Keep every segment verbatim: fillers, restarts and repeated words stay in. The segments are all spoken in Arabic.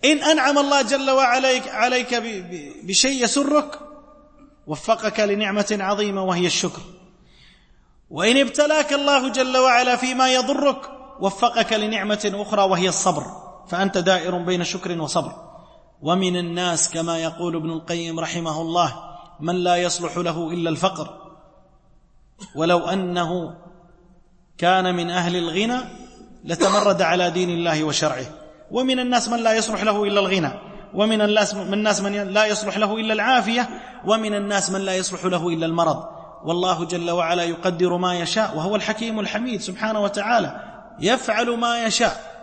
إن أنعم الله جل وعلا عليك بشيء يسرك وفقك لنعمة عظيمة وهي الشكر، وإن ابتلاك الله جل وعلا فيما يضرك وفقك لنعمة أخرى وهي الصبر، فأنت دائر بين شكر وصبر. ومن الناس كما يقول ابن القيم رحمه الله من لا يصلح له إلا الفقر ولو أنه كان من أهل الغنى لتمرد على دين الله وشرعه. ومن الناس من لا يصلح له إلا الغنى، ومن الناس من, الناس من لا يصلح له إلا العافية، ومن الناس من لا يصلح له إلا المرض. والله جل وعلا يقدر ما يشاء وهو الحكيم الحميد سبحانه وتعالى، يفعل ما يشاء.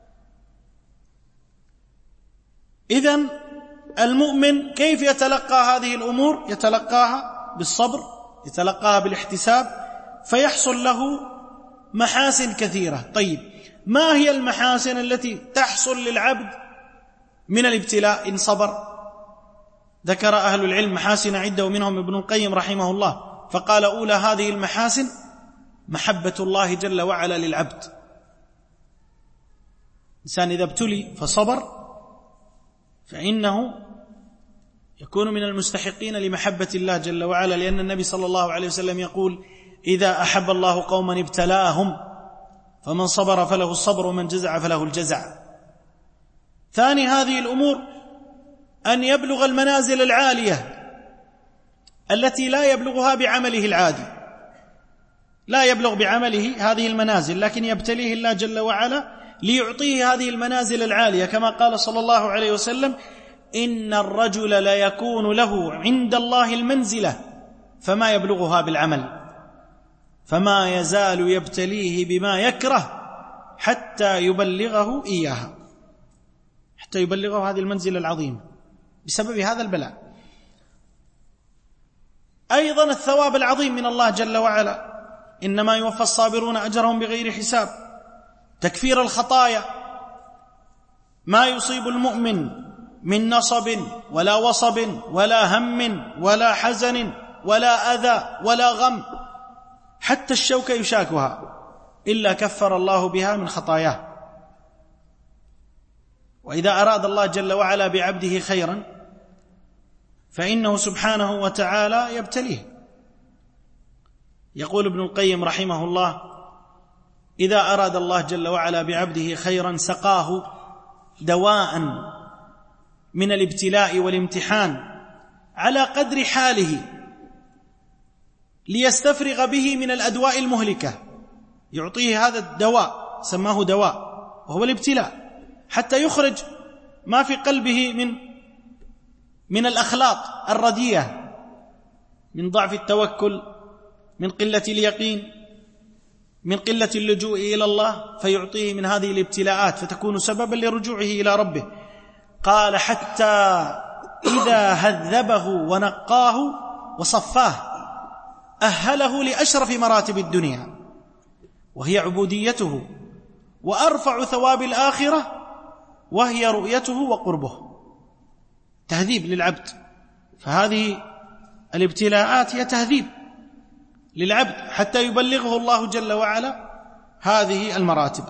إذن المؤمن كيف يتلقى هذه الأمور؟ يتلقاها بالصبر، يتلقاها بالاحتساب، فيحصل له محاسن كثيرة. طيب، ما هي المحاسن التي تحصل للعبد من الابتلاء إن صبر؟ ذكر أهل العلم محاسن عدة، ومنهم ابن القيم رحمه الله، فقال أولى هذه المحاسن محبة الله جل وعلا للعبد. الإنسان إذا ابتلي فصبر فإنه يكون من المستحقين لمحبة الله جل وعلا، لأن النبي صلى الله عليه وسلم يقول إذا أحب الله قوما ابتلاهم فمن صبر فله الصبر ومن جزع فله الجزع. ثاني هذه الأمور أن يبلغ المنازل العالية التي لا يبلغها بعمله العادي، لا يبلغ بعمله هذه المنازل، لكن يبتليه الله جل وعلا ليعطيه هذه المنازل العالية، كما قال صلى الله عليه وسلم إن الرجل لا يكون له عند الله المنزلة فما يبلغها بالعمل، فما يزال يبتليه بما يكره حتى يبلغه إياها، حتى يبلغه هذه المنزلة العظيمة بسبب هذا البلاء. أيضا الثواب العظيم من الله جل وعلا، إنما يوفى الصابرون أجرهم بغير حساب. تكفير الخطايا، ما يصيب المؤمن من نصب ولا وصب ولا هم ولا حزن ولا أذى ولا غم، حتى الشوكة يشاكها إلا كفر الله بها من خطاياه. وإذا أراد الله جل وعلا بعبده خيرا فإنه سبحانه وتعالى يبتليه. يقول ابن القيم رحمه الله إذا أراد الله جل وعلا بعبده خيرا سقاه دواء من الابتلاء والامتحان على قدر حاله ليستفرغ به من الأدواء المهلكة، يعطيه هذا الدواء سماه دواء وهو الابتلاء، حتى يخرج ما في قلبه من من الأخلاق الرديئة، من ضعف التوكل، من قلة اليقين، من قلة اللجوء إلى الله، فيعطيه من هذه الابتلاءات فتكون سببا لرجوعه إلى ربه. قال حتى إذا هذبه ونقاه وصفاه أهله لأشرف مراتب الدنيا وهي عبوديته، وأرفع ثواب الآخرة وهي رؤيته وقربه. تهذيب للعبد، فهذه الابتلاءات هي تهذيب للعبد حتى يبلغه الله جل وعلا هذه المراتب.